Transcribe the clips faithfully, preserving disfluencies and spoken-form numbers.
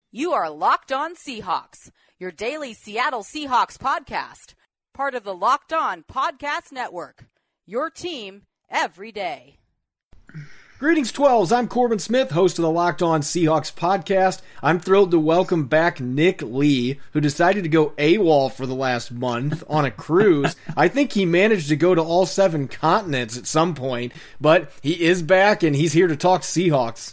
You are Locked On Seahawks, your daily Seattle Seahawks podcast, part of the Locked On Podcast Network, your team every day. Greetings, twelves. I'm Corbin Smith, host of the Locked On Seahawks podcast. I'm thrilled to welcome back Nick Lee, who decided to go AWOL for the last month on a cruise. I think he managed to go to all seven continents at some point, but he is back and he's here to talk Seahawks.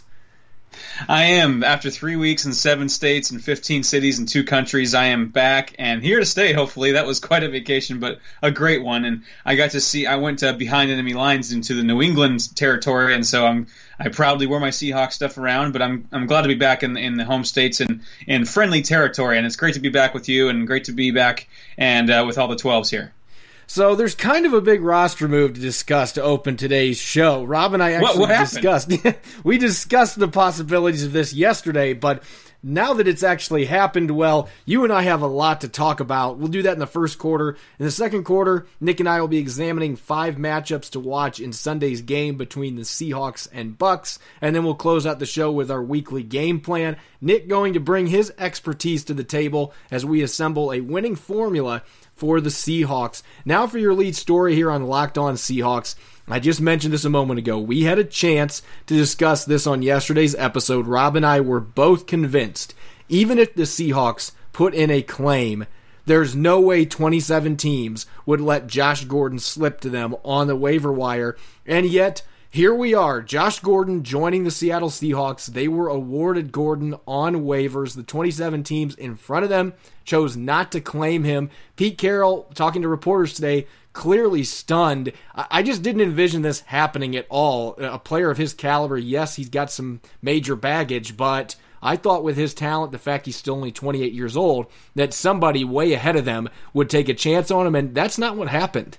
I am. After three weeks in seven states and fifteen cities and two countries, I am back and here to stay, hopefully. That was quite a vacation, but a great one. And I got to see, I went uh, behind enemy lines into the New England territory, and so I'm, I proudly wore my Seahawks stuff around, but I'm I'm glad to be back in, in the home states and in friendly territory. And it's great to be back with you and great to be back and uh, with all the twelves here. So there's kind of a big roster move to discuss to open today's show. Rob and I actually what, what discussed we discussed the possibilities of this yesterday, but now that it's actually happened, well, you and I have a lot to talk about. We'll do that in the first quarter. In the second quarter, Nick and I will be examining five matchups to watch in Sunday's game between the Seahawks and Bucks, and then we'll close out the show with our weekly game plan. Nick going to bring his expertise to the table as we assemble a winning formula for the Seahawks. Now for your lead story here on Locked On Seahawks. I just mentioned this a moment ago. We had a chance to discuss this on yesterday's episode. Rob and I were both convinced, even if the Seahawks put in a claim, there's no way twenty-seven teams would let Josh Gordon slip to them on the waiver wire. And yet, here we are, Josh Gordon joining the Seattle Seahawks. They were awarded Gordon on waivers. The twenty-seven teams in front of them chose not to claim him. Pete Carroll, talking to reporters today, clearly stunned. I just didn't envision this happening at all. A player of his caliber, yes, he's got some major baggage, but I thought with his talent, the fact he's still only twenty-eight years old, that somebody way ahead of them would take a chance on him, and that's not what happened.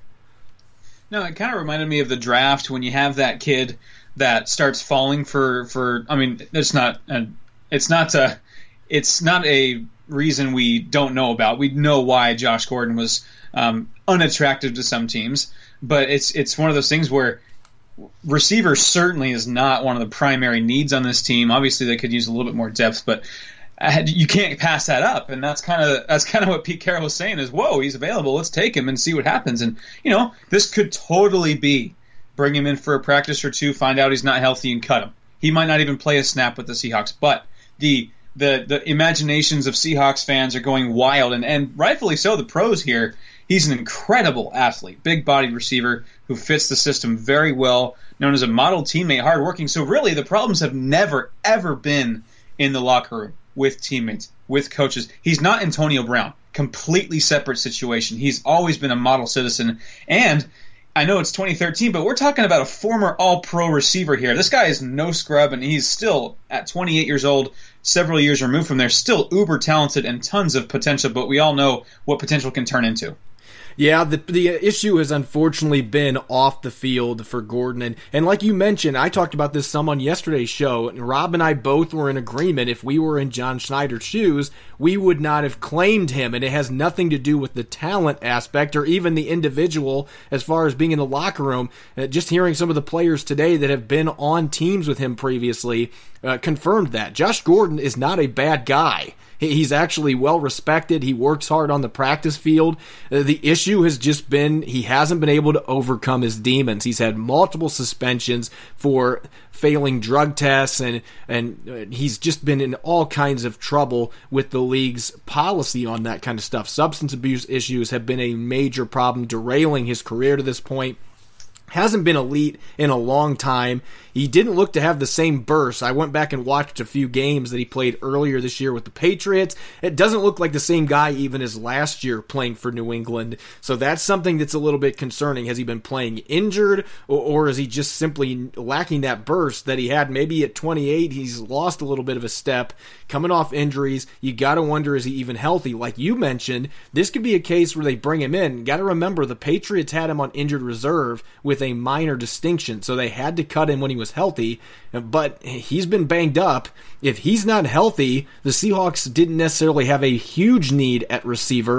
No, it kind of reminded me of the draft when you have that kid that starts falling for, for I mean, it's not a, it's not a, it's not a reason we don't know about. We know why Josh Gordon was um, unattractive to some teams, but it's it's one of those things where receiver certainly is not one of the primary needs on this team. Obviously, they could use a little bit more depth, but you can't pass that up, and that's kind of that's kind of what Pete Carroll was saying is, whoa, he's available, let's take him and see what happens. And, you know, this could totally be bring him in for a practice or two, find out he's not healthy, and cut him. He might not even play a snap with the Seahawks, but the the the imaginations of Seahawks fans are going wild, and, and rightfully so, the pros here. He's an incredible athlete, big-bodied receiver who fits the system very well, known as a model teammate, hardworking. So really the problems have never, ever been in the locker room, with teammates, with coaches. He's not Antonio Brown. Completely separate situation. He's always been a model citizen. And I know it's twenty thirteen, but we're talking about a former all-pro receiver here. This guy is no scrub, and he's still, at twenty-eight years old, several years removed from there, still uber talented and tons of potential, but we all know what potential can turn into. Yeah, the the issue has unfortunately been off the field for Gordon. And, and like you mentioned, I talked about this some on yesterday's show, and Rob and I both were in agreement. If we were in John Schneider's shoes, we would not have claimed him. And it has nothing to do with the talent aspect or even the individual as far as being in the locker room. Uh, just hearing some of the players today that have been on teams with him previously uh, confirmed that. Josh Gordon is not a bad guy. He's actually well respected. He works hard on the practice field. Uh, the issue has just been he hasn't been able to overcome his demons. He's had multiple suspensions for failing drug tests, and and uh, he's just been in all kinds of trouble with the league's policy on that kind of stuff. Substance abuse issues have been a major problem, derailing his career to this point. Hasn't been elite in a long time. He didn't look to have the same burst. I went back and watched a few games that he played earlier this year with the Patriots. It doesn't look like the same guy even as last year playing for New England. So that's something that's a little bit concerning. Has he been playing injured, or, or is he just simply lacking that burst that he had maybe at twenty-eight? He's lost a little bit of a step. Coming off injuries, you got to wonder, is he even healthy? Like you mentioned, this could be a case where they bring him in. Got to remember, the Patriots had him on injured reserve with a minor distinction, so they had to cut him when he was healthy, but he's been banged up. If he's not healthy, the Seahawks didn't necessarily have a huge need at receiver.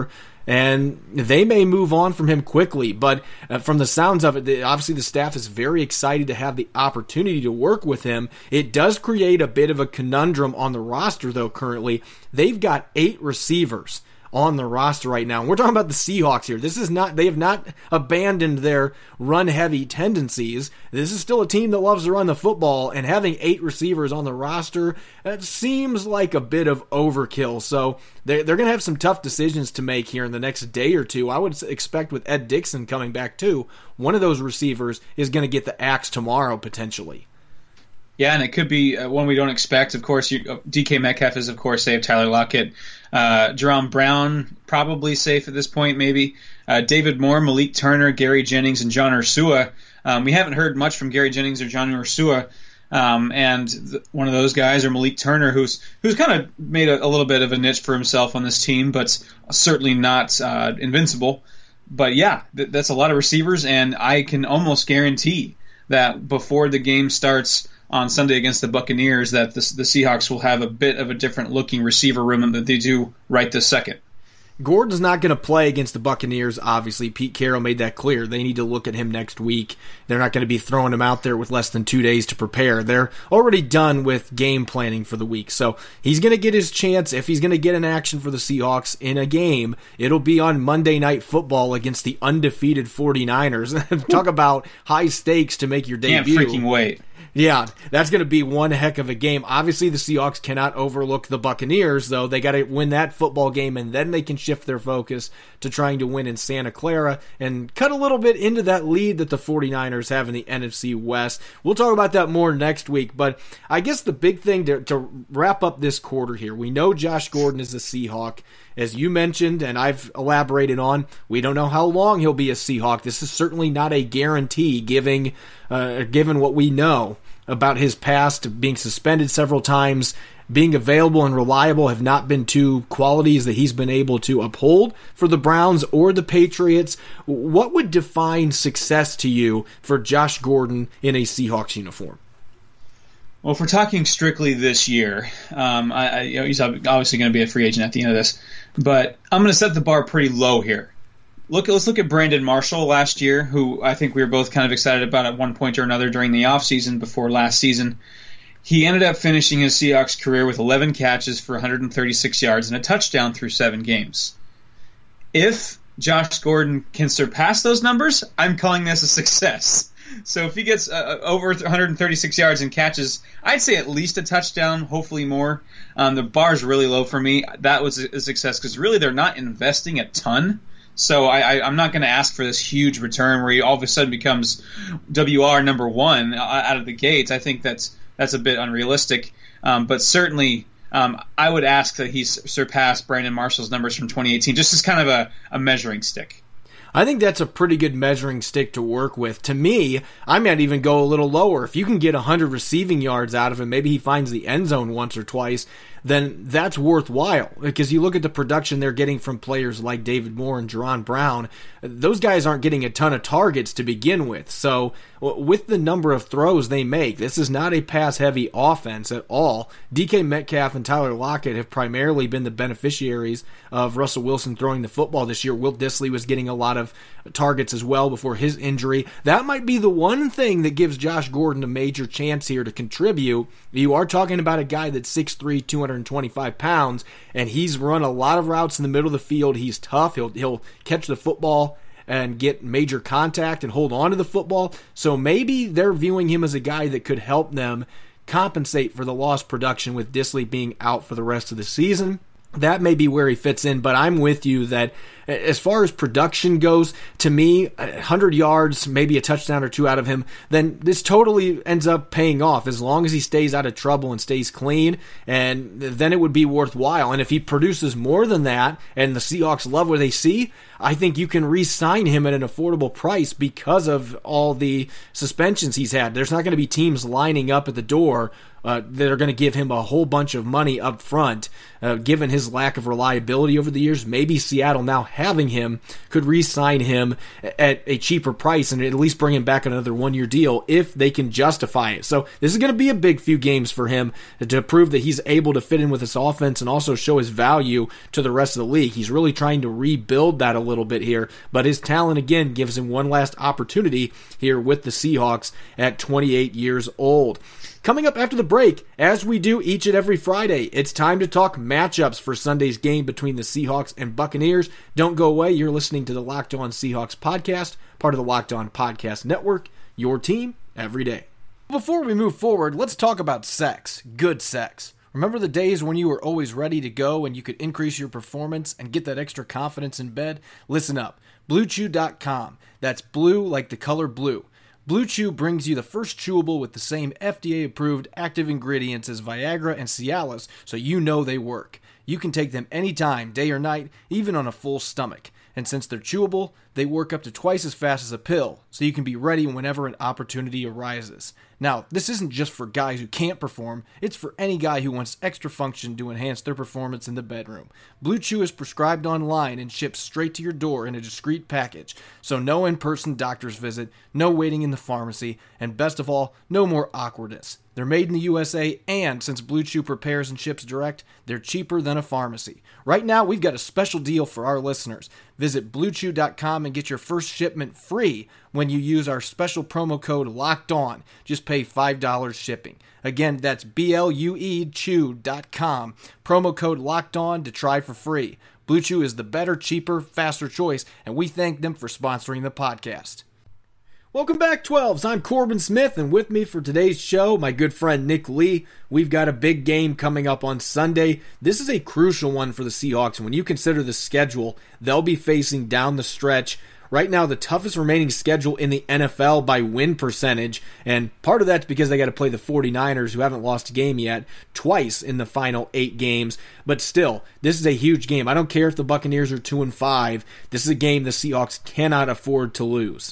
and they may move on from him quickly. But uh, from the sounds of it, the, obviously the staff is very excited to have the opportunity to work with him. It does create a bit of a conundrum on the roster, though. Currently, they've got eight receivers on the roster right now. We're talking about the Seahawks here. This is not, they have not abandoned their run-heavy tendencies. This is still a team that loves to run the football, and having eight receivers on the roster, it seems like a bit of overkill. So they're, they're going to have some tough decisions to make here in the next day or two. I would expect with Ed Dickson coming back too, one of those receivers is going to get the axe tomorrow potentially. Yeah, and it could be uh, one we don't expect. Of course, you, uh, D K Metcalf is, of course, safe. Tyler Lockett. Uh, Jerome Brown, probably safe at this point, maybe. Uh, David Moore, Malik Turner, Gary Jennings, and John Ursua. Um, we haven't heard much from Gary Jennings or John Ursua. Um, and th- one of those guys, or Malik Turner, who's who's kind of made a, a little bit of a niche for himself on this team, but certainly not uh, invincible. But, yeah, th- that's a lot of receivers, and I can almost guarantee that before the game starts on Sunday against the Buccaneers, that the, the Seahawks will have a bit of a different looking receiver room than they do right this second. Gordon's not going to play against the Buccaneers, obviously. Pete Carroll made that clear. They need to look at him next week. They're not going to be throwing him out there with less than two days to prepare. They're already done with game planning for the week. So he's going to get his chance. If he's going to get an action for the Seahawks in a game, it'll be on Monday Night Football against the undefeated forty-niners. Talk about high stakes to make your debut. Can't freaking wait. Yeah, that's going to be one heck of a game. Obviously, the Seahawks cannot overlook the Buccaneers, though. They got to win that football game, and then they can shift their focus to trying to win in Santa Clara and cut a little bit into that lead that the forty-niners have in the N F C West. We'll talk about that more next week, but I guess the big thing to, to wrap up this quarter here, we know Josh Gordon is a Seahawk. As you mentioned, and I've elaborated on, we don't know how long he'll be a Seahawk. This is certainly not a guarantee, given, uh, given what we know about his past, being suspended several times, being available and reliable have not been two qualities that he's been able to uphold for the Browns or the Patriots. What would define success to you for Josh Gordon in a Seahawks uniform? Well, if we're talking strictly this year, um, I, I, you know, he's obviously going to be a free agent at the end of this, but I'm going to set the bar pretty low here. Look, let's look at Brandon Marshall last year, who I think we were both kind of excited about at one point or another during the offseason before last season. He ended up finishing his Seahawks career with eleven catches for one hundred thirty-six yards and a touchdown through seven games. If Josh Gordon can surpass those numbers, I'm calling this a success. So if he gets uh, over one hundred thirty-six yards and catches, I'd say at least a touchdown, hopefully more. Um, the bar's really low for me. That was a success because really they're not investing a ton. So I, I, I'm not going to ask for this huge return where he all of a sudden becomes W R number one out of the gates. I think that's that's a bit unrealistic. Um, but certainly um, I would ask that he surpass Brandon Marshall's numbers from twenty eighteen, just as kind of a, a measuring stick. I think that's a pretty good measuring stick to work with. To me, I might even go a little lower. If you can get one hundred receiving yards out of him, maybe he finds the end zone once or twice, then that's worthwhile. Because you look at the production they're getting from players like David Moore and Jerron Brown, those guys aren't getting a ton of targets to begin with. So with the number of throws they make, this is not a pass-heavy offense at all. D K Metcalf and Tyler Lockett have primarily been the beneficiaries of Russell Wilson throwing the football this year. Will Dissly was getting a lot of targets as well before his injury. That might be the one thing that gives Josh Gordon a major chance here to contribute. You are talking about a guy that's six three, two hundred twenty-five pounds, and he's run a lot of routes in the middle of the field. He's tough. He'll he'll catch the football and get major contact and hold on to the football. So maybe they're viewing him as a guy that could help them compensate for the lost production with Dissly being out for the rest of the season. That may be where he fits in, but I'm with you that as far as production goes, to me, one hundred yards, maybe a touchdown or two out of him, then this totally ends up paying off as long as he stays out of trouble and stays clean, and then it would be worthwhile. And if he produces more than that and the Seahawks love what they see, I think you can re-sign him at an affordable price because of all the suspensions he's had. There's not going to be teams lining up at the door uh, that are going to give him a whole bunch of money up front, uh, given his lack of reliability over the years. Maybe Seattle, now having him, could re-sign him at a cheaper price and at least bring him back another one-year deal if they can justify it. So this is going to be a big few games for him to prove that he's able to fit in with this offense and also show his value to the rest of the league. He's really trying to rebuild that a little bit here, but his talent again gives him one last opportunity here with the Seahawks at twenty-eight years old. Coming up after the break, as we do each and every Friday, it's time to talk matchups for Sunday's game between the Seahawks and Buccaneers. Don't go away. You're listening to the Locked On Seahawks podcast, part of the Locked On Podcast Network, your team every day. Before we move forward, let's talk about sex. Good sex. Remember the days when you were always ready to go and you could increase your performance and get that extra confidence in bed? Listen up. Blue Chew dot com. That's blue like the color blue. Blue Chew brings you the first chewable with the same F D A-approved active ingredients as Viagra and Cialis, so you know they work. You can take them anytime, day or night, even on a full stomach. And since they're chewable, they work up to twice as fast as a pill, so you can be ready whenever an opportunity arises. Now, this isn't just for guys who can't perform, it's for any guy who wants extra function to enhance their performance in the bedroom. Blue Chew is prescribed online and shipped straight to your door in a discreet package, so no in-person doctor's visit, no waiting in the pharmacy, and best of all, no more awkwardness. They're made in the U S A, and since Blue Chew prepares and ships direct, they're cheaper than a pharmacy. Right now, we've got a special deal for our listeners. Visit Blue Chew dot com and get your first shipment free when you use our special promo code LOCKEDON. Just pay five dollars shipping. Again, that's B L U E Chew dot com. Promo code LOCKEDON to try for free. Blue Chew is the better, cheaper, faster choice, and we thank them for sponsoring the podcast. Welcome back, twelves. I'm Corbin Smith, and with me for today's show, my good friend Nick Lee. We've got a big game coming up on Sunday. This is a crucial one for the Seahawks. When you consider the schedule, they'll be facing down the stretch. Right now, the toughest remaining schedule in the N F L by win percentage, and part of that's because they got to play the 49ers, who haven't lost a game yet, twice in the final eight games. But still, this is a huge game. I don't care if the Buccaneers are two and five. This is a game the Seahawks cannot afford to lose.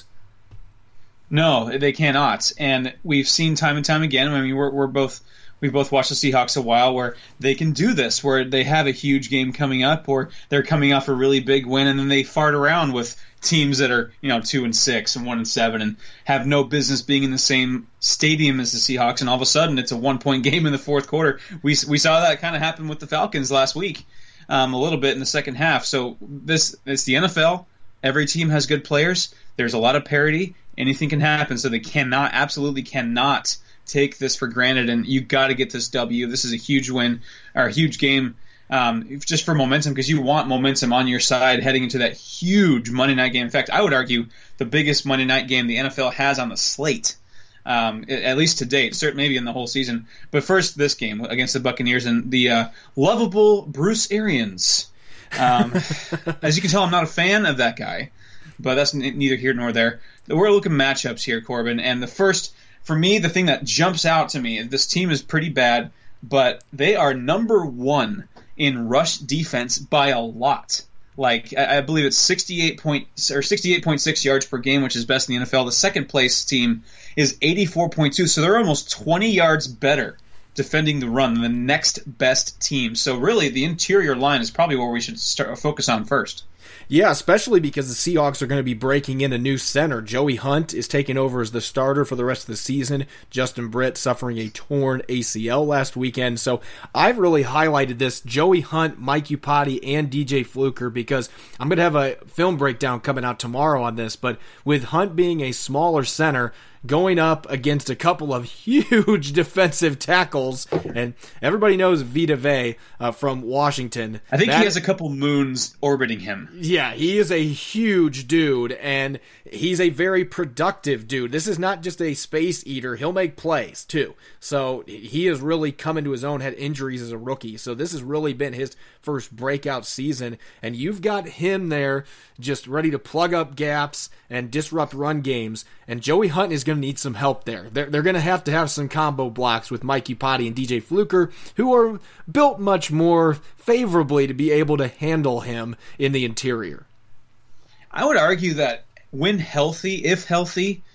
No, they cannot, and we've seen time and time again. I mean, we're we're both we've both watched the Seahawks a while, where they can do this, where they have a huge game coming up, or they're coming off a really big win, and then they fart around with teams that are, you know, two and six and one and seven, and have no business being in the same stadium as the Seahawks, and all of a sudden it's a one point game in the fourth quarter. We we saw that kind of happen with the Falcons last week, um, a little bit in the second half. So this it's the N F L. Every team has good players. There's a lot of parity. Anything can happen, so they cannot, absolutely cannot take this for granted, and you got to get this W. This is a huge win, or a huge game, um, just for momentum, because you want momentum on your side heading into that huge Monday night game. In fact, I would argue the biggest Monday night game the N F L has on the slate, um, at least to date, certainly maybe in the whole season. But first, this game against the Buccaneers and the uh, lovable Bruce Arians. Um, as you can tell, I'm not a fan of that guy, but that's n- neither here nor there. We're looking matchups here, Corbin, and the first, for me, the thing that jumps out to me, this team is pretty bad, but they are number one in rush defense by a lot. Like, I, I believe it's sixty-eight point or sixty-eight point six yards per game, which is best in the N F L. The second place team is eighty-four point two, so they're almost twenty yards better defending the run than the next best team. So really, the interior line is probably where we should start focus on first. Yeah, especially because the Seahawks are going to be breaking in a new center. Joey Hunt is taking over as the starter for the rest of the season. Justin Britt suffering a torn A C L last weekend. So I've really highlighted this, Joey Hunt, Mike Iupati, and D J Fluker, because I'm going to have a film breakdown coming out tomorrow on this. But with Hunt being a smaller center, going up against a couple of huge defensive tackles, and everybody knows Vita Vea uh, from Washington. I think that, he has a couple moons orbiting him. Yeah, he is a huge dude, and he's a very productive dude. This is not just a space eater. He'll make plays, too. So he has really come into his own, had injuries as a rookie. So this has really been his first breakout season, and you've got him there just ready to plug up gaps and disrupt run games, and Joey Hunt is going to need some help there. They're, they're going to have to have some combo blocks with Mike Iupati and D J Fluker, who are built much more favorably to be able to handle him in the interior. I would argue that when healthy, if healthy,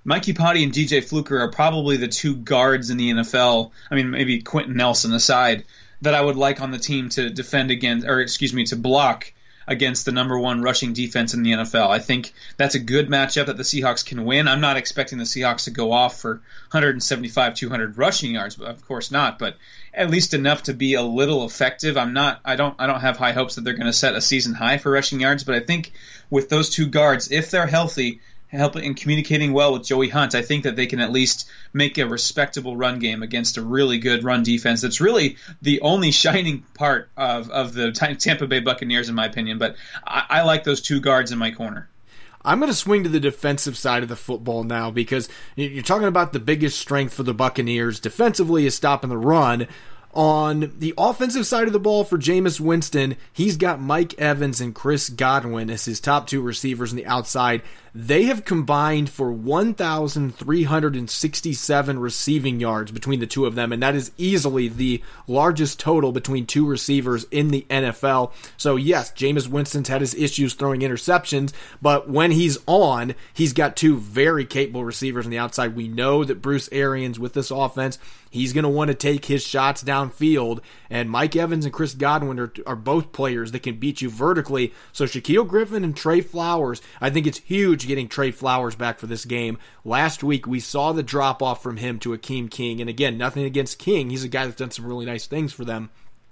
Mikey Potty and D J Fluker are probably the two guards in the N F L. I mean, maybe Quentin Nelson aside, that I would like on the team to defend against, or excuse me, to block against the number one rushing defense in the N F L. I think that's a good matchup that the Seahawks can win. I'm not expecting the Seahawks to go off for one seventy-five, two hundred rushing yards, but of course not, but at least enough to be a little effective. I'm not, I don't, I don't have high hopes that they're going to set a season high for rushing yards, but I think with those two guards, if they're healthy, helping and communicating well with Joey Hunt, I think that they can at least make a respectable run game against a really good run defense. That's really the only shining part of, of the Tampa Bay Buccaneers, in my opinion. But I, I like those two guards in my corner. I'm going to swing to the defensive side of the football now, because you're talking about the biggest strength for the Buccaneers defensively is stopping the run. On the offensive side of the ball for Jameis Winston, he's got Mike Evans and Chris Godwin as his top two receivers on the outside. They have combined for one thousand three hundred sixty-seven receiving yards between the two of them, and that is easily the largest total between two receivers in the N F L. So yes, Jameis Winston's had his issues throwing interceptions, but when he's on, he's got two very capable receivers on the outside. We know that Bruce Arians, with this offense, he's going to want to take his shots downfield, and Mike Evans and Chris Godwin are, are both players that can beat you vertically. So Shaquille Griffin and Trey Flowers, I think it's huge getting Trey Flowers back for this game. Last week, we saw the drop-off from him to Akeem King, and again, nothing against King. He's a guy that's done some really nice things for them.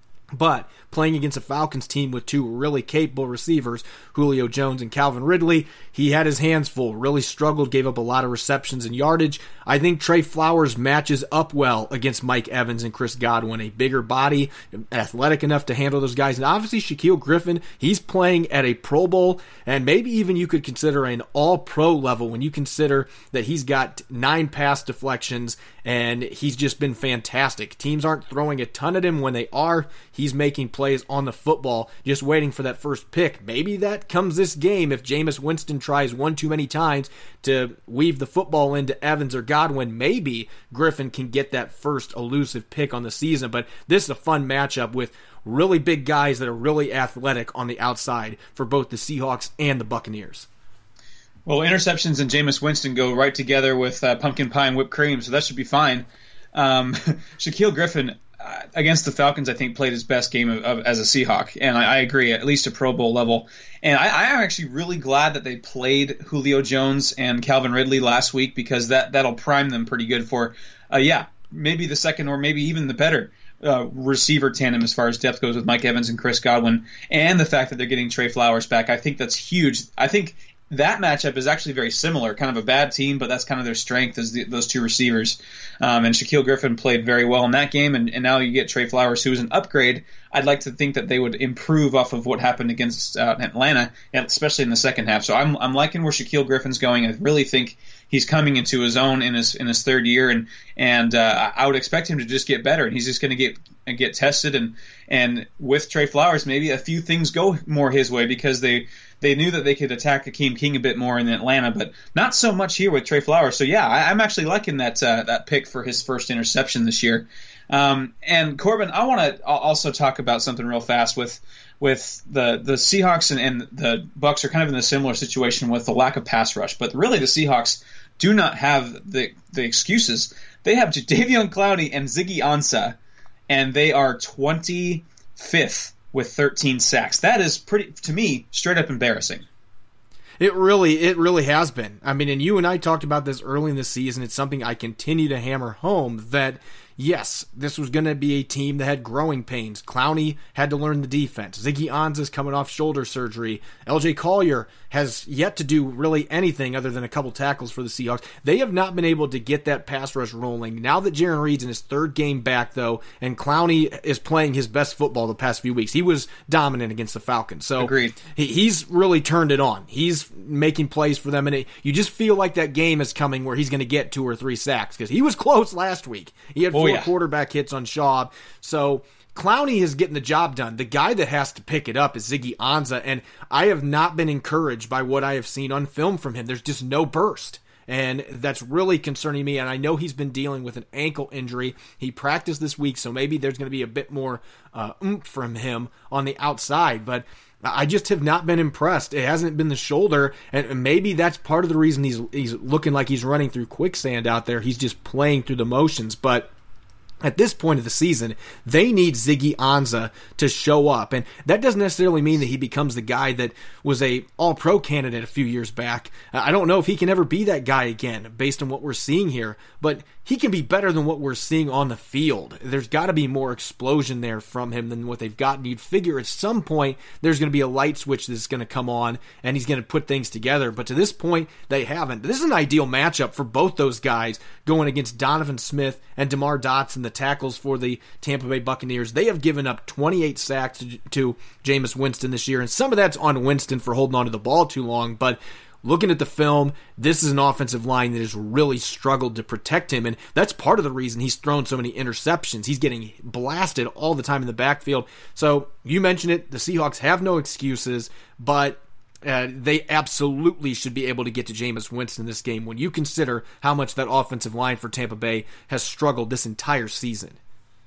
But playing against a Falcons team with two really capable receivers, Julio Jones and Calvin Ridley, he had his hands full, really struggled, gave up a lot of receptions and yardage. I think Trey Flowers matches up well against Mike Evans and Chris Godwin, a bigger body, athletic enough to handle those guys. And obviously Shaquille Griffin, he's playing at a Pro Bowl, and maybe even you could consider an all-pro level when you consider that he's got nine pass deflections, and he's just been fantastic. Teams aren't throwing a ton at him. When they are, he's making plays on the football, just waiting for that first pick. Maybe that comes this game if Jameis Winston tries one too many times to weave the football into Evans or Godwin. Maybe Griffin can get that first elusive pick on the season. But this is a fun matchup with really big guys that are really athletic on the outside for both the Seahawks and the Buccaneers. Well, interceptions and Jameis Winston go right together with uh, pumpkin pie and whipped cream, so that should be fine. Um, Shaquille Griffin, uh, against the Falcons, I think played his best game of, of, as a Seahawk, and I, I agree, at least a Pro Bowl level. And I, I am actually really glad that they played Julio Jones and Calvin Ridley last week, because that, that'll prime them pretty good for, uh, yeah, maybe the second or maybe even the better uh, receiver tandem as far as depth goes with Mike Evans and Chris Godwin, and the fact that they're getting Trey Flowers back. I think that's huge. I think that matchup is actually very similar, kind of a bad team, but that's kind of their strength, is the, those two receivers. Um, and Shaquille Griffin played very well in that game, and, and now you get Trey Flowers, who is an upgrade. I'd like to think that they would improve off of what happened against uh, Atlanta, especially in the second half. So I'm I'm liking where Shaquille Griffin's going. I really think he's coming into his own in his in his third year, and and uh, I would expect him to just get better, and he's just going to get get tested. And and with Trey Flowers, maybe a few things go more his way, because they. They knew that they could attack Akeem King a bit more in Atlanta, but not so much here with Trey Flowers. So, yeah, I, I'm actually liking that uh, that pick for his first interception this year. Um, and, Corbin, I want to also talk about something real fast with with the, the Seahawks and, and the Bucs are kind of in a similar situation with the lack of pass rush. But really the Seahawks do not have the, the excuses. They have Jadeveon Clowney and Ziggy Ansah, and they are twenty-fifth. With thirteen sacks. That is pretty, to me, straight up embarrassing. It really, it really has been. I mean, and you and I talked about this early in the season. It's something I continue to hammer home, that yes, this was going to be a team that had growing pains. Clowney had to learn the defense. Ziggy Ansah's coming off shoulder surgery. L J Collier has yet to do really anything other than a couple tackles for the Seahawks. They have not been able to get that pass rush rolling. Now that Jarran Reed's in his third game back, though, and Clowney is playing his best football the past few weeks. He was dominant against the Falcons. So Agreed. He, he's really turned it on. He's making plays for them, and it, you just feel like that game is coming where he's going to get two or three sacks, because he was close last week. He had four oh, yeah. quarterback hits on Schaub. So Clowney is getting the job done. The guy that has to pick it up is Ziggy Ansah, and I have not been encouraged by what I have seen on film from him. There's just no burst, and that's really concerning me, and I know he's been dealing with an ankle injury. He practiced this week, so maybe there's going to be a bit more uh, oomph from him on the outside, but I just have not been impressed. It hasn't been the shoulder, and maybe that's part of the reason he's he's looking like he's running through quicksand out there. He's just playing through the motions, but at this point of the season, they need Ziggy Ansah to show up. And that doesn't necessarily mean that he becomes the guy that was a all-pro candidate a few years back. I don't know if he can ever be that guy again based on what we're seeing here, but he can be better than what we're seeing on the field. There's got to be more explosion there from him than what they've gotten. You'd figure at some point there's going to be a light switch that's going to come on and he's going to put things together. But to this point, they haven't. This is an ideal matchup for both those guys going against Donovan Smith and DeMar Dotson, the tackles for the Tampa Bay Buccaneers. They have given up twenty-eight sacks to, to Jameis Winston this year, and some of that's on Winston for holding on to the ball too long, but looking at the film, this is an offensive line that has really struggled to protect him, and that's part of the reason he's thrown so many interceptions. He's getting blasted all the time in the backfield. So you mentioned it, the Seahawks have no excuses, but uh, they absolutely should be able to get to Jameis Winston this game when you consider how much that offensive line for Tampa Bay has struggled this entire season.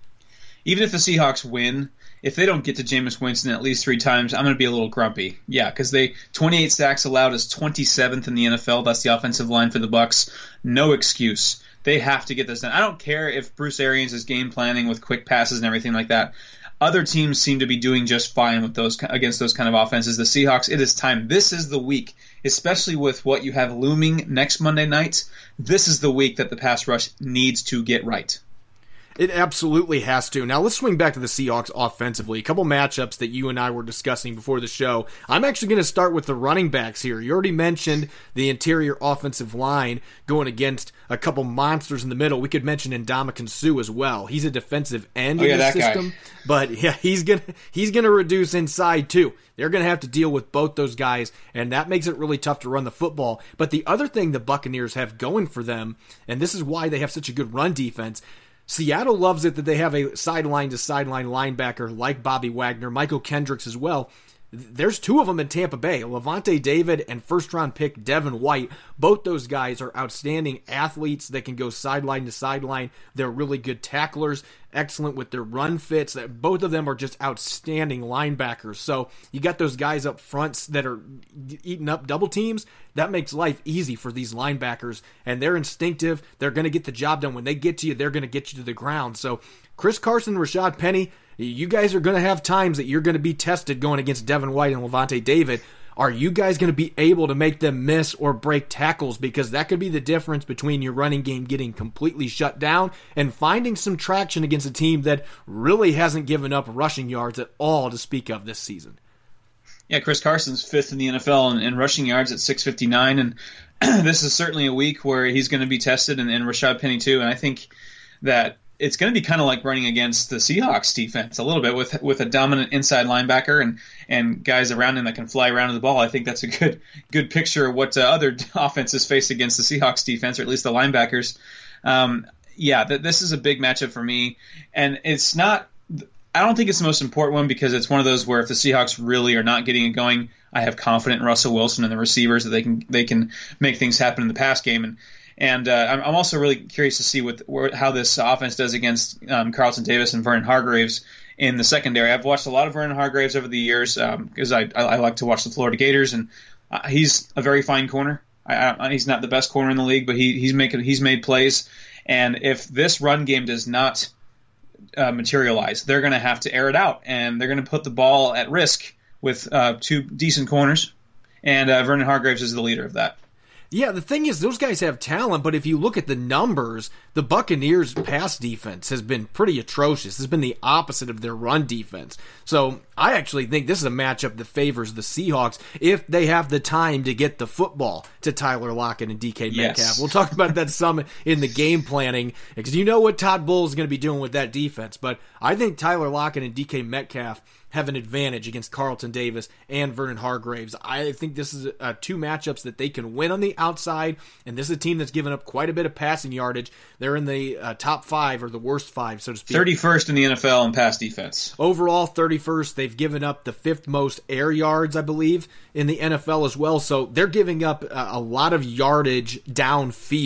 Even if the Seahawks win, if they don't get to Jameis Winston at least three times, I'm going to be a little grumpy. Yeah, because they twenty-eight sacks allowed is twenty-seventh in the N F L. That's the offensive line for the Bucs. No excuse. They have to get this done. I don't care if Bruce Arians is game planning with quick passes and everything like that. Other teams seem to be doing just fine with those against those kind of offenses. The Seahawks, it is time. This is the week, especially with what you have looming next Monday night. This is the week that the pass rush needs to get right. It absolutely has to. Now let's swing back to the Seahawks offensively. A couple matchups that you and I were discussing before the show. I'm actually going to start with the running backs here. You already mentioned the interior offensive line going against a couple monsters in the middle. We could mention Ndamukong Suh as well. He's a defensive end oh, yeah, in the that system, guy. But yeah, he's gonna he's gonna reduce inside too. They're going to have to deal with both those guys, and that makes it really tough to run the football. But the other thing the Buccaneers have going for them, and this is why they have such a good run defense, Seattle loves it that they have a sideline-to-sideline linebacker like Bobby Wagner, Michael Kendricks as well. There's two of them in Tampa Bay, Levante David and first-round pick Devin White. Both those guys are outstanding athletes that can go sideline to sideline. They're really good tacklers, excellent with their run fits. Both of them are just outstanding linebackers. So you got those guys up front that are eating up double teams. That makes life easy for these linebackers, and they're instinctive. They're going to get the job done. When they get to you, they're going to get you to the ground. So Chris Carson, Rashad Penny, you guys are going to have times that you're going to be tested going against Devin White and Levante David. Are you guys going to be able to make them miss or break tackles? Because that could be the difference between your running game getting completely shut down and finding some traction against a team that really hasn't given up rushing yards at all to speak of this season. Yeah, Chris Carson's fifth in the N F L in, in rushing yards at six fifty-nine, and this is certainly a week where he's going to be tested, and, and Rashad Penny too. And I think that it's going to be kind of like running against the Seahawks defense a little bit with with a dominant inside linebacker and, and guys around him that can fly around the ball. I think that's a good good picture of what uh, other offenses face against the Seahawks defense, or at least the linebackers. Um, yeah, th- this is a big matchup for me, and it's not. I don't think it's the most important one because it's one of those where if the Seahawks really are not getting it going, I have confidence in Russell Wilson and the receivers that they can they can make things happen in the pass game. And And uh, I'm also really curious to see what, how this offense does against um, Carlton Davis and Vernon Hargreaves in the secondary. I've watched a lot of Vernon Hargreaves over the years because um, I, I, I like to watch the Florida Gators, and uh, he's a very fine corner. I, I, he's not the best corner in the league, but he, he's making he's made plays. And if this run game does not uh, materialize, they're going to have to air it out, and they're going to put the ball at risk with uh, two decent corners. And uh, Vernon Hargreaves is the leader of that. Yeah, the thing is, those guys have talent, but if you look at the numbers, the Buccaneers' pass defense has been pretty atrocious. It's been the opposite of their run defense. So I actually think this is a matchup that favors the Seahawks if they have the time to get the football to Tyler Lockett and D K Metcalf. Yes. We'll talk about that some in the game planning, because you know what Todd Bowles is going to be doing with that defense. But I think Tyler Lockett and D K Metcalf have an advantage against Carlton Davis and Vernon Hargreaves. I think this is uh, two matchups that they can win on the outside, and this is a team that's given up quite a bit of passing yardage. They're in the uh, top five, or the worst five, so to speak. thirty-first in the N F L in pass defense. Overall, thirty-first. They've given up the fifth most air yards, I believe, in the N F L as well, so they're giving up uh, a lot of yardage downfield.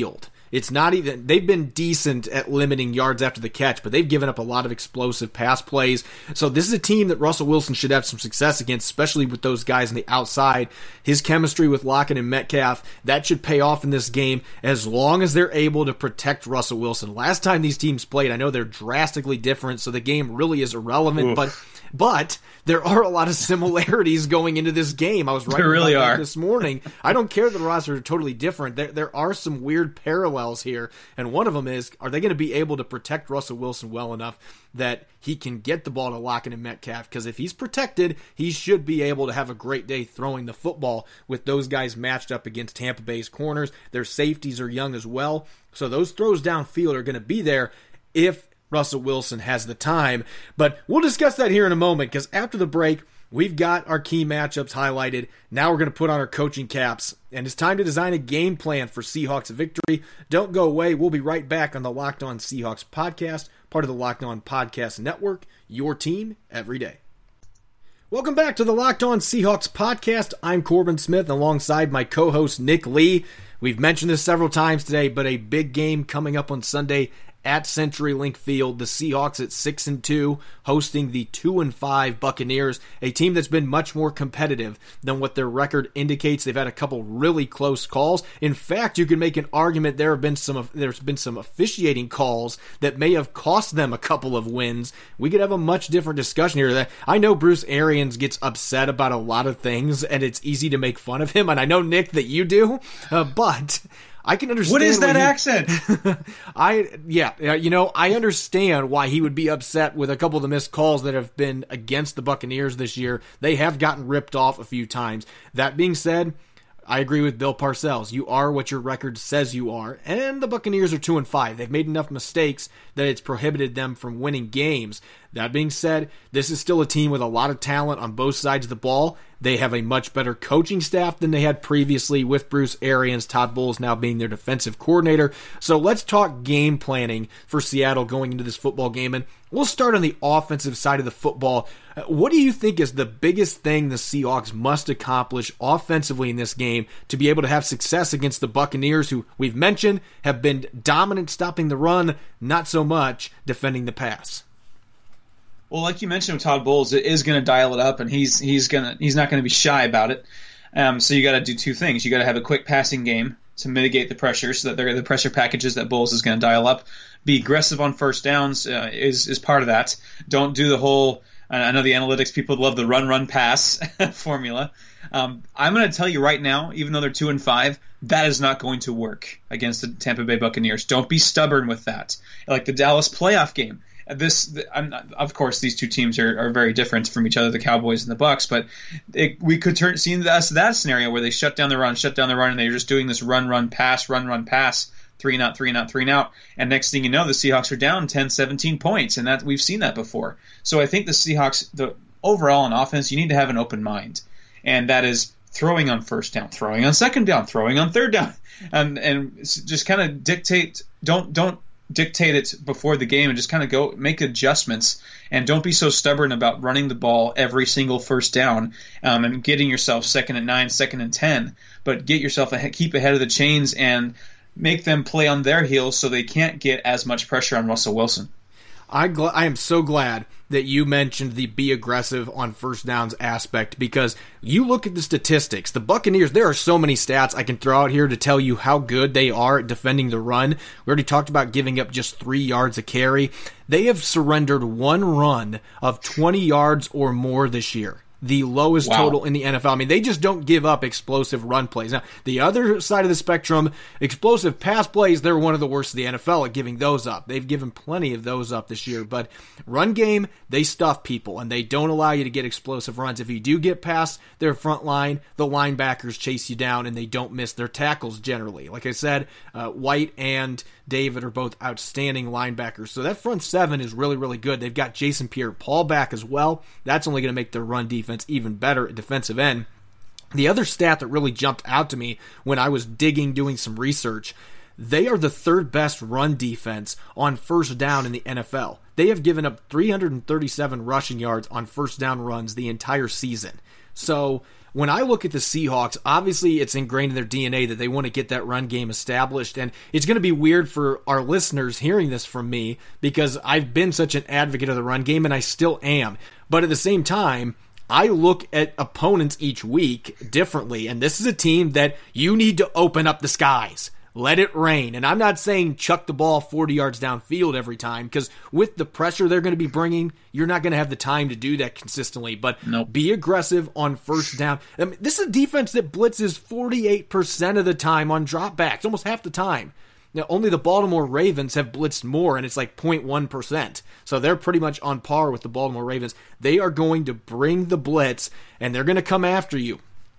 It's not even, they've been decent at limiting yards after the catch, but they've given up a lot of explosive pass plays. So this is a team that Russell Wilson should have some success against, especially with those guys on the outside. His chemistry with Lockett and Metcalf, that should pay off in this game as long as they're able to protect Russell Wilson. Last time these teams played, I know they're drastically different, so the game really is irrelevant, Oof. but But there are a lot of similarities going into this game. I was writing there really about are. that this morning. I don't care that the rosters are totally different. There, there are some weird parallels here, and one of them is, are they going to be able to protect Russell Wilson well enough that he can get the ball to Lockett and Metcalf? Because if he's protected, he should be able to have a great day throwing the football with those guys matched up against Tampa Bay's corners. Their safeties are young as well, so those throws downfield are going to be there if Russell Wilson has the time. But we'll discuss that here in a moment, because after the break, we've got our key matchups highlighted. Now we're going to put on our coaching caps, and it's time to design a game plan for Seahawks victory. Don't go away. We'll be right back on the Locked On Seahawks podcast, part of the Locked On Podcast Network, your team every day. Welcome back to the Locked On Seahawks podcast. I'm Corbin Smith alongside my co-host Nick Lee. We've mentioned this several times today, but a big game coming up on Sunday at CenturyLink Field. The Seahawks at six and two, hosting the two and five Buccaneers, a team that's been much more competitive than what their record indicates. They've had a couple really close calls. In fact, you can make an argument there have been some there's been some officiating calls that may have cost them a couple of wins. We could have a much different discussion here. I know Bruce Arians gets upset about a lot of things, and it's easy to make fun of him, and I know, Nick, that you do, uh, but I can understand. What is that he, accent? I yeah, you know, I understand why he would be upset with a couple of the missed calls that have been against the Buccaneers this year. They have gotten ripped off a few times. That being said, I agree with Bill Parcells. You are what your record says you are, and the Buccaneers are two and five. They've made enough mistakes that it's prohibited them from winning games. That being said, this is still a team with a lot of talent on both sides of the ball. They have a much better coaching staff than they had previously with Bruce Arians, Todd Bowles now being their defensive coordinator. So let's talk game planning for Seattle going into this football game. And we'll start on the offensive side of the football. What do you think is the biggest thing the Seahawks must accomplish offensively in this game to be able to have success against the Buccaneers, who we've mentioned have been dominant stopping the run, not so much defending the pass? Well, like you mentioned with Todd Bowles, it is going to dial it up, and he's he's gonna he's not going to be shy about it. Um, so you got to do two things. You got to have a quick passing game to mitigate the pressure, so that they're the pressure packages that Bowles is going to dial up. Be aggressive on first downs uh, is is part of that. Don't do the whole. I know the analytics people love the run run pass formula. Um, I'm going to tell you right now, even though they're two and five, that is not going to work against the Tampa Bay Buccaneers. Don't be stubborn with that. Like the Dallas playoff game. This, I'm not, of course, these two teams are, are very different from each other, the Cowboys and the Bucs. But it, we could turn see that that scenario where they shut down the run, shut down the run, and they're just doing this run, run, pass, run, run, pass, three and out, three and out, three and out. And next thing you know, the Seahawks are down ten, seventeen points, and that we've seen that before. So I think the Seahawks, the overall in offense, you need to have an open mind, and that is throwing on first down, throwing on second down, throwing on third down, and and just kind of dictate. Don't don't. dictate it before the game, and just kind of go make adjustments, and don't be so stubborn about running the ball every single first down um, and getting yourself second and nine, second and ten, but get yourself ahead, keep ahead of the chains and make them play on their heels so they can't get as much pressure on Russell Wilson. I gl- I am so glad that you mentioned the be aggressive on first downs aspect, because you look at the statistics. The Buccaneers, there are so many stats I can throw out here to tell you how good they are at defending the run. We already talked about giving up just three yards a carry. They have surrendered one run of twenty yards or more this year. The lowest wow. total in the N F L. I mean, they just don't give up explosive run plays. Now, the other side of the spectrum, explosive pass plays, they're one of the worst of the N F L at giving those up. They've given plenty of those up this year. But run game, they stuff people, and they don't allow you to get explosive runs. If you do get past their front line, the linebackers chase you down, and they don't miss their tackles generally. Like I said, uh, White and David are both outstanding linebackers. So that front seven is really, really good. They've got Jason Pierre-Paul back as well. That's only going to make their run defense even better at defensive end. The other stat that really jumped out to me when I was digging, doing some research, they are the third best run defense on first down in the N F L. They have given up three hundred thirty-seven rushing yards on first down runs the entire season. So when I look at the Seahawks, obviously it's ingrained in their D N A that they want to get that run game established. And it's going to be weird for our listeners hearing this from me because I've been such an advocate of the run game, and I still am. But at the same time, I look at opponents each week differently, and this is a team that you need to open up the skies. Let it rain. And I'm not saying chuck the ball forty yards downfield every time, because with the pressure they're going to be bringing, you're not going to have the time to do that consistently. But nope. Be aggressive on first down. I mean, this is a defense that blitzes forty-eight percent of the time on dropbacks, almost half the time. Now, only the Baltimore Ravens have blitzed more, and it's like zero point one percent. So they're pretty much on par with the Baltimore Ravens. They are going to bring the blitz, and they're going to come after you.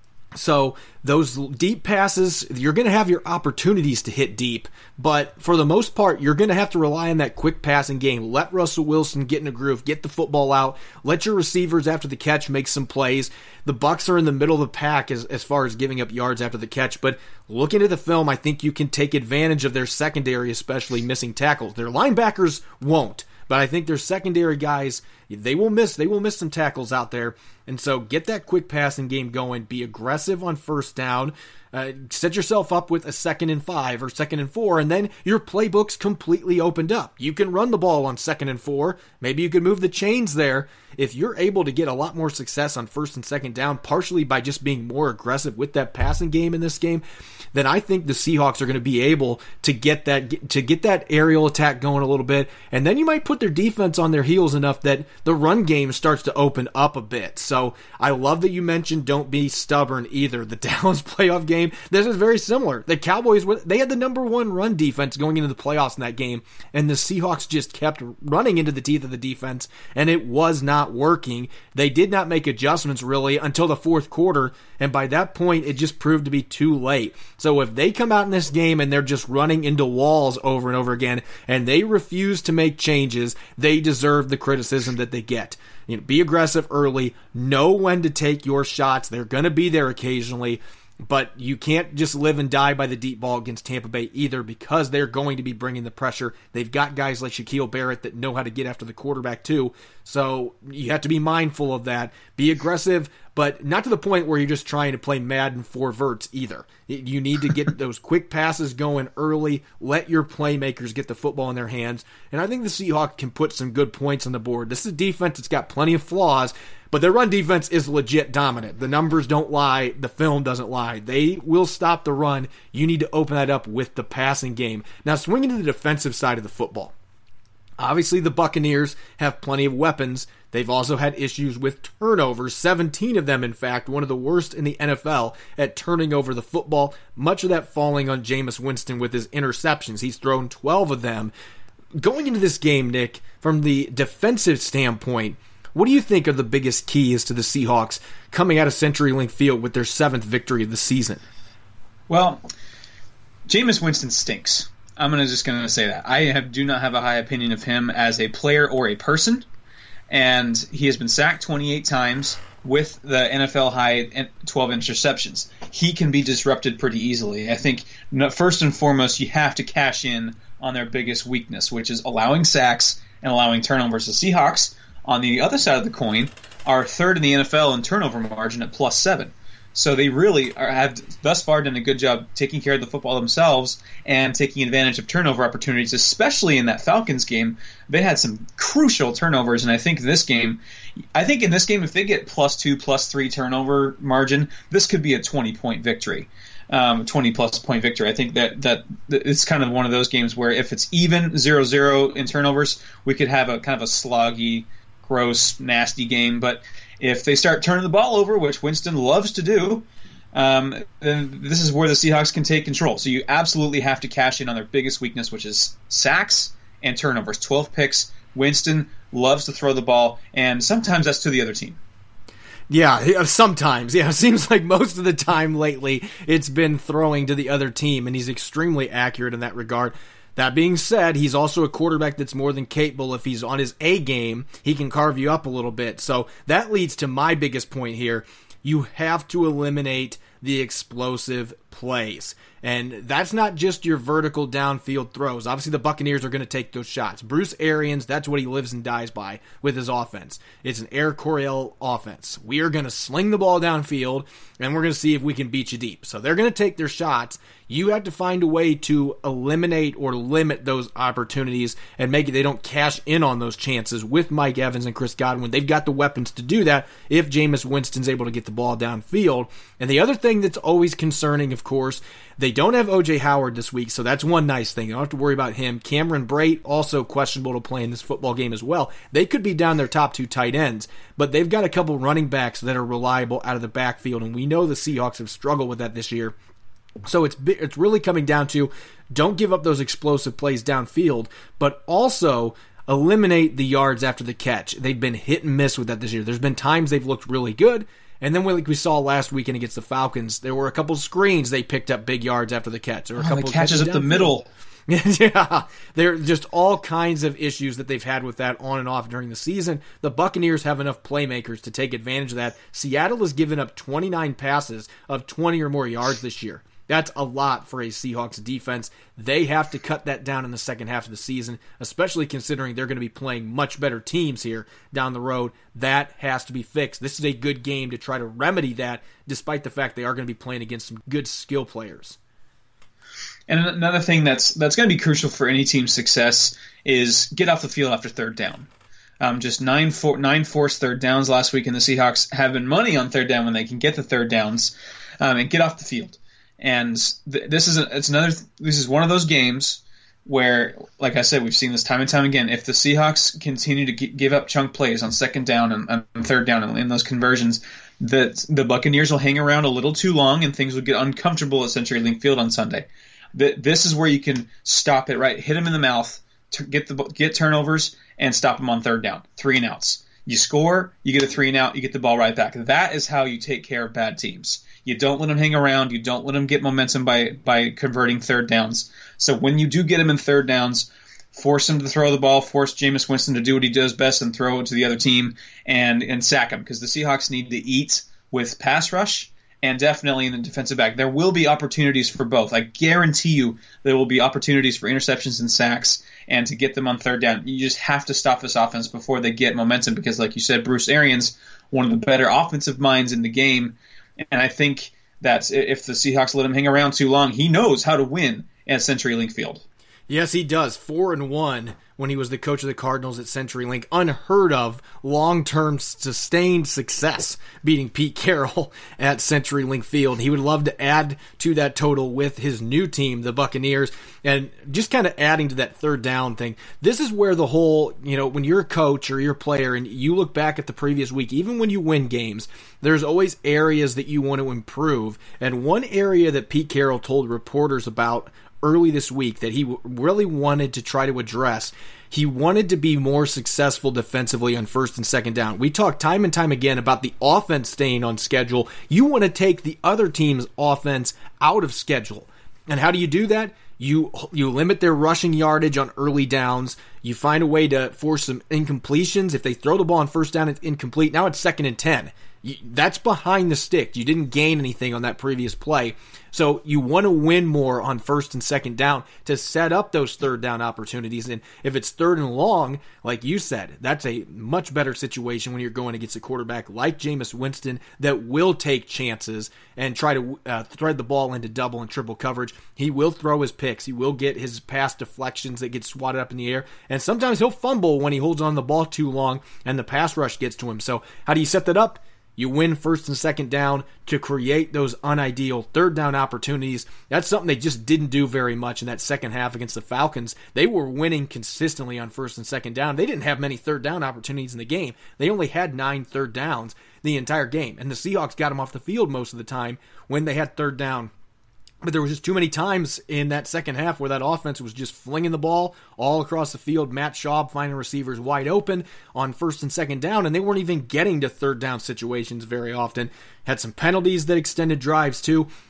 So those deep passes, you're going to have your opportunities to hit deep, but for the most part, you're going to have to rely on that quick passing game. Let Russell Wilson get in a groove, get the football out, let your receivers after the catch make some plays. The Bucs are in the middle of the pack as, as far as giving up yards after the catch, but looking at the film, I think you can take advantage of their secondary, especially missing tackles. Their linebackers won't. But I think their secondary guys, they will miss they will miss some tackles out there. And so get that quick passing game going. Be aggressive on first down. Uh, set yourself up with a second and five or second and four, and then your playbook's completely opened up. You can run the ball on second and four. Maybe you could move the chains there. If you're able to get a lot more success on first and second down, partially by just being more aggressive with that passing game in this game, then I think the Seahawks are going to be able to get that to get that aerial attack going a little bit, and then you might put their defense on their heels enough that the run game starts to open up a bit. So I love that you mentioned don't be stubborn either. The Dallas playoff game, this is very similar. The Cowboys, they had the number one run defense going into the playoffs in that game, and the Seahawks just kept running into the teeth of the defense, and it was not working. They did not make adjustments really until the fourth quarter, and by that point, it just proved to be too late. So if they come out in this game and they're just running into walls over and over again, and they refuse to make changes, they deserve the criticism that they get. You know, be aggressive early, know when to take your shots. They're going to be there occasionally, but you can't just live and die by the deep ball against Tampa Bay either, because they're going to be bringing the pressure. They've got guys like Shaquille Barrett that know how to get after the quarterback too, so you have to be mindful of that. Be aggressive, but not to the point where you're just trying to play Madden four verts either. You need to get those quick passes going early. Let your playmakers get the football in their hands, and I think the Seahawks can put some good points on the board. This is a defense that's got plenty of flaws, but their run defense is legit dominant. The numbers don't lie. The film doesn't lie. They will stop the run. You need to open that up with the passing game. Now, swinging to the defensive side of the football. Obviously, the Buccaneers have plenty of weapons. They've also had issues with turnovers, seventeen of them, in fact, one of the worst in the N F L at turning over the football, much of that falling on Jameis Winston with his interceptions. He's thrown twelve of them. Going into this game, Nick, from the defensive standpoint, what do you think are the biggest keys to the Seahawks coming out of CenturyLink Field with their seventh victory of the season? Well, Jameis Winston stinks. I'm gonna just going to say that. I have, do not have a high opinion of him as a player or a person, and he has been sacked twenty-eight times with the N F L high twelve interceptions. He can be disrupted pretty easily. I think first and foremost, you have to cash in on their biggest weakness, which is allowing sacks and allowing turnovers. The Seahawks, on the other side of the coin, are third in the N F L in turnover margin at plus seven. So they really are, have thus far done a good job taking care of the football themselves and taking advantage of turnover opportunities, especially in that Falcons game. They had some crucial turnovers, and I think this game, I think in this game, if they get plus two, plus three turnover margin, this could be a twenty-point victory. Um, twenty-plus point victory. I think that, that it's kind of one of those games where if it's even zero zero in turnovers, we could have a kind of a sloggy, gross, nasty game. But if they start turning the ball over, which Winston loves to do, um, then this is where the Seahawks can take control. So you absolutely have to cash in on their biggest weakness, which is sacks and turnovers. twelve picks. Winston loves to throw the ball, and sometimes that's to the other team. Yeah, sometimes. Yeah, it seems like most of the time lately it's been throwing to the other team, and he's extremely accurate in that regard. That being said, he's also a quarterback that's more than capable. If he's on his A game, he can carve you up a little bit. So that leads to my biggest point here. You have to eliminate the explosive plays. And that's not just your vertical downfield throws. Obviously, the Buccaneers are going to take those shots. Bruce Arians, that's what he lives and dies by with his offense. It's an Air Coryell offense. We are going to sling the ball downfield, and we're going to see if we can beat you deep. So they're going to take their shots. You have to find a way to eliminate or limit those opportunities and make it they don't cash in on those chances with Mike Evans and Chris Godwin. They've got the weapons to do that if Jameis Winston's able to get the ball downfield. And the other thing that's always concerning, of course, they don't have O J Howard this week, so that's one nice thing. You don't have to worry about him. Cameron Brate, also questionable to play in this football game as well. They could be down their top two tight ends, but they've got a couple running backs that are reliable out of the backfield, and we know the Seahawks have struggled with that this year. So it's it's really coming down to don't give up those explosive plays downfield, but also eliminate the yards after the catch. They've been hit and miss with that this year. There's been times they've looked really good, and then like we saw last weekend against the Falcons, there were a couple screens they picked up big yards after the catch. There were a oh, couple the catches up the middle. Yeah, there are just all kinds of issues that they've had with that on and off during the season. The Buccaneers have enough playmakers to take advantage of that. Seattle has given up twenty-nine passes of twenty or more yards this year. That's a lot for a Seahawks defense. They have to cut that down in the second half of the season, especially considering they're going to be playing much better teams here down the road. That has to be fixed. This is a good game to try to remedy that, despite the fact they are going to be playing against some good skill players. And another thing that's that's going to be crucial for any team's success is get off the field after third down. Um, just nine, for, nine forced third downs last week, and the Seahawks have been money on third down when they can get the third downs um, and get off the field. And th- this is a, it's another. This is one of those games where, like I said, we've seen this time and time again. If the Seahawks continue to g- give up chunk plays on second down and, and third down and in those conversions, that the Buccaneers will hang around a little too long and things will get uncomfortable at CenturyLink Field on Sunday. The, this is where you can stop it. Right, hit them in the mouth, to get the get turnovers, and stop them on third down, three and outs. You score, you get a three and out, you get the ball right back. That is how you take care of bad teams. You don't let them hang around. You don't let them get momentum by by converting third downs. So when you do get them in third downs, force them to throw the ball, force Jameis Winston to do what he does best and throw it to the other team and, and sack him, because the Seahawks need to eat with pass rush and definitely in the defensive back. There will be opportunities for both. I guarantee you there will be opportunities for interceptions and sacks and to get them on third down. You just have to stop this offense before they get momentum because, like you said, Bruce Arians, one of the better offensive minds in the game, and I think that if the Seahawks let him hang around too long, he knows how to win at CenturyLink Field. Yes, he does. Four and one when he was the coach of the Cardinals at CenturyLink. Unheard of long-term sustained success beating Pete Carroll at CenturyLink Field. He would love to add to that total with his new team, the Buccaneers, and just kind of adding to that third down thing. This is where the whole, you know, when you're a coach or you're a player and you look back at the previous week, even when you win games, there's always areas that you want to improve. And one area that Pete Carroll told reporters about early this week that he really wanted to try to address, he wanted to be more successful defensively on first and second down. We talked time and time again about the offense staying on schedule. You want to take the other team's offense out of schedule. And how do you do that? You you limit their rushing yardage on early downs. You find a way to force some incompletions. If they throw the ball on first down, it's incomplete. Now it's second and ten. You, that's behind the stick. You didn't gain anything on that previous play. So you want to win more on first and second down to set up those third down opportunities. And if it's third and long, like you said, that's a much better situation when you're going against a quarterback like Jameis Winston that will take chances and try to uh, thread the ball into double and triple coverage. He will throw his picks. He will get his pass deflections that get swatted up in the air. And sometimes he'll fumble when he holds on the ball too long and the pass rush gets to him. So how do you set that up? You win first and second down to create those unideal third down opportunities. That's something they just didn't do very much in that second half against the Falcons. They were winning consistently on first and second down. They didn't have many third down opportunities in the game. They only had nine third downs the entire game. And the Seahawks got them off the field most of the time when they had third down. But there was just too many times in that second half where that offense was just flinging the ball all across the field. Matt Schaub finding receivers wide open on first and second down, and they weren't even getting to third down situations very often. Had some penalties that extended drives too.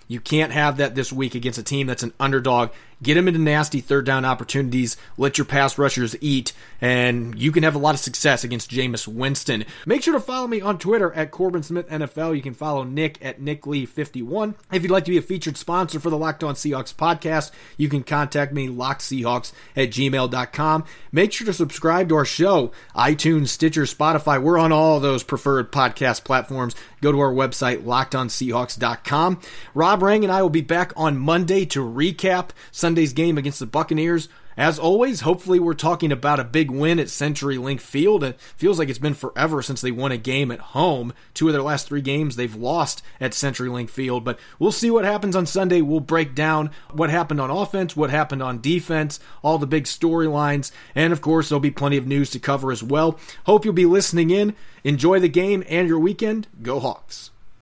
You can't have that this week against a team that's an underdog. Get them into nasty third down opportunities. Let your pass rushers eat, and you can have a lot of success against Jameis Winston. Make sure to follow me on Twitter at Corbin Smith N F L. You can follow Nick at Nick Lee fifty-one. If you'd like to be a featured sponsor for the Locked On Seahawks podcast, you can contact me, lockedseahawks at gmail dot com. Make sure to subscribe to our show, iTunes, Stitcher, Spotify. We're on all those preferred podcast platforms. Go to our website, locked on seahawks dot com. Rob Rang and I will be back on Monday to recap Sunday's game against the Buccaneers. As always, hopefully we're talking about a big win at CenturyLink Field. It feels like it's been forever since they won a game at home. Two of their last three games they've lost at CenturyLink Field, but we'll see what happens on Sunday. We'll break down what happened on offense, what happened on defense, all the big storylines, and of course there'll be plenty of news to cover as well. Hope you'll be listening in. Enjoy the game and your weekend. Go Hawks.